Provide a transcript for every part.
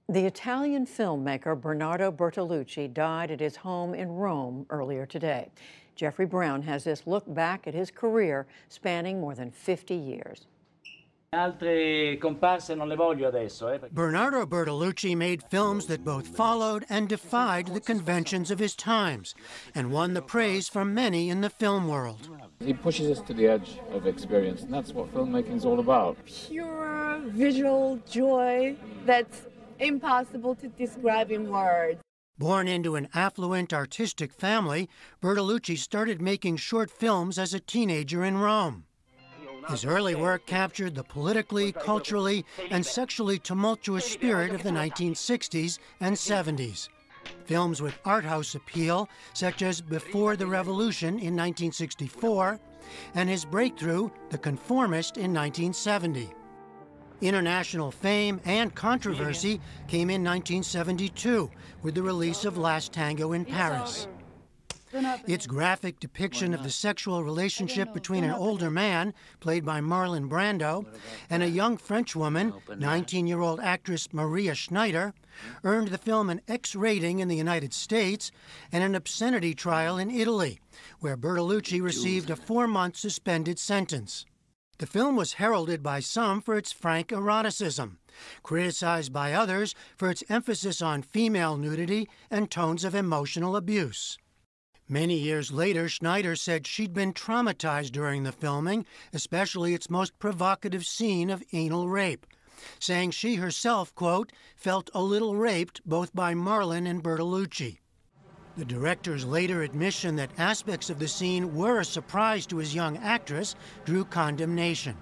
The Italian filmmaker Bernardo Bertolucci died at his home in Rome earlier today. Jeffrey Brown has this look back at his career spanning more than 50 years. Altre comparse non le voglio adesso. Bernardo Bertolucci made films that both followed and defied the conventions of his times and won the praise from many in the film world. He pushes us to the edge of experience, and that's what filmmaking is all about. Pure visual joy that's impossible to describe in words. Born into an affluent artistic family, Bertolucci started making short films as a teenager in Rome. His early work captured the politically, culturally, and sexually tumultuous spirit of the 1960s and 70s. Films with art house appeal, such as Before the Revolution in 1964, and his breakthrough, The Conformist, in 1970. International fame and controversy came in 1972 with the release of Last Tango in Paris. Its graphic depiction of the sexual relationship between an older man, played by Marlon Brando, and a young French woman, 19-year-old actress Maria Schneider, earned the film an X rating in the United States and an obscenity trial in Italy, where Bertolucci received a 4-month suspended sentence. The film was heralded by some for its frank eroticism, criticized by others for its emphasis on female nudity and tones of emotional abuse. Many years later, Schneider said she'd been traumatized during the filming, especially its most provocative scene of anal rape, saying she herself, quote, felt a little raped both by Marlon and Bertolucci. The director's later admission that aspects of the scene were a surprise to his young actress drew condemnation.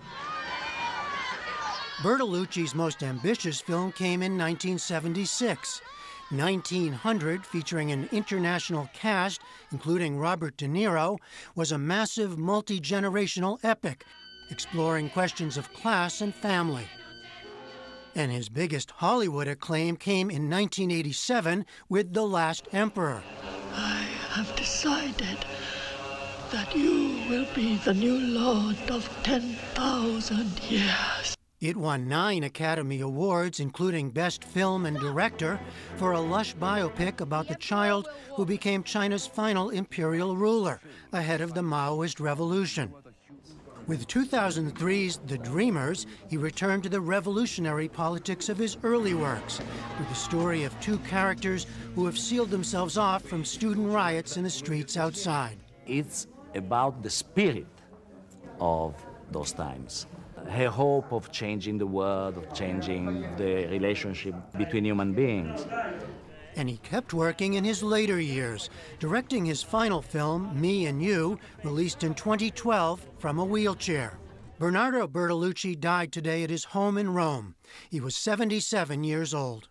Bertolucci's most ambitious film came in 1976. 1900, featuring an international cast, including Robert De Niro, was a massive multi-generational epic, exploring questions of class and family. And his biggest Hollywood acclaim came in 1987 with The Last Emperor. I have decided that you will be the new lord of 10,000 years. It won 9 Academy Awards, including Best Film and Director, for a lush biopic about the child who became China's final imperial ruler ahead of the Maoist revolution. With 2003's The Dreamers, he returned to the revolutionary politics of his early works, with the story of 2 characters who have sealed themselves off from student riots in the streets outside. It's about the spirit of those times. A hope of changing the world, of changing the relationship between human beings. And he kept working in his later years, directing his final film, Me and You, released in 2012 from a wheelchair. Bernardo Bertolucci died today at his home in Rome. He was 77 years old.